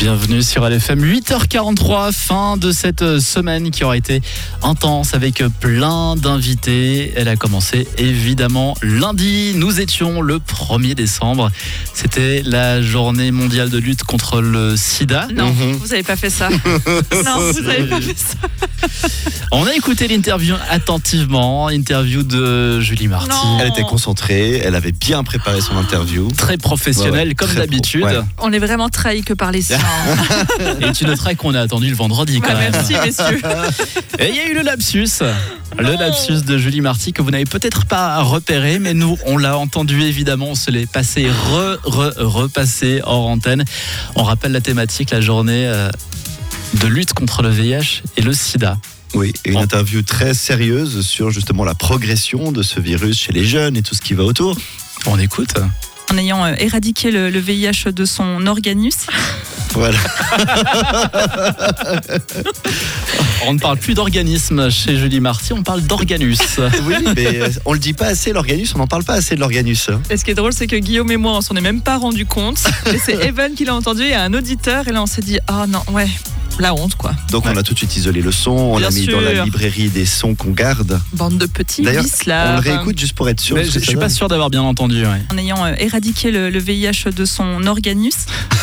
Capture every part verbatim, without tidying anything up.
Bienvenue sur L F M, huit heures quarante-trois, fin de cette semaine qui aura été intense avec plein d'invités. Elle a commencé évidemment lundi, nous étions le premier décembre. C'était la journée mondiale de lutte contre le sida. Non, mmh. vous n'avez pas fait ça. Non, vous n'avez pas fait ça. On a écouté l'interview attentivement, interview de Julie Marty. Non. Elle était concentrée, elle avait bien préparé son interview. Très professionnelle, Ouais, ouais, comme très d'habitude. pro, ouais. On est vraiment trahi que par les siens. Et tu noteras qu'on a attendu le vendredi quand Ouais, même. merci, messieurs. Et il y a eu le lapsus. Le Non. lapsus de Julie Marty que vous n'avez peut-être pas repéré, mais nous, on l'a entendu évidemment. On se l'est passé, re, re, repassé hors antenne. On rappelle la thématique, la journée euh, de lutte contre le V I H et le sida. Oui, et une Bon. interview très sérieuse sur justement la progression de ce virus chez les jeunes et tout ce qui va autour. On écoute. En ayant euh, éradiqué le, le V I H de son organisme. Voilà. On ne parle plus d'organisme chez Julie Marty, on parle d'organus. Oui, mais on le dit pas assez, l'organus, on n'en parle pas assez de l'organus. Et ce qui est drôle, c'est que Guillaume et moi, on s'en est même pas rendu compte. Et c'est Evan qui l'a entendu, il y a un auditeur, et là on s'est dit, ah non, ouais, la honte quoi. Donc on a tout de suite isolé le son, on Bien l'a mis sûr. dans la librairie des sons qu'on garde. Bande de petits D'ailleurs, vices là. on le réécoute juste pour être sûr. Mais de je ce ne que suis ça pas donne. sûr d'avoir bien entendu. Ouais. En ayant euh, éradiqué le, le V I H de son organisme.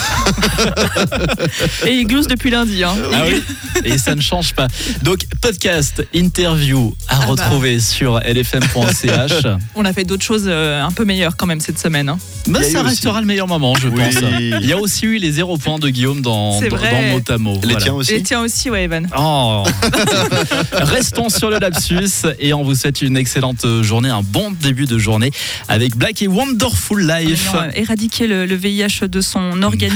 Et il glousse depuis lundi. Hein. Ah oui, et ça ne change pas. Donc, podcast, interview à Ah bah. retrouver sur L F M point C H. On a fait d'autres choses euh, un peu meilleures quand même cette semaine. Hein. Bah, Il y a ça eu restera aussi. le meilleur moment, je Oui. pense. Il y a aussi eu les zéro points de Guillaume dans, C'est dans, vrai. dans mot à mot. Les Voilà. tiens aussi. Et tiens aussi, ouais, Evan. Oh. Restons sur le lapsus et on vous souhaite une excellente journée, un bon début de journée avec Black et Wonderful En Life. ayant euh, éradiqué le, le V I H de son organisme.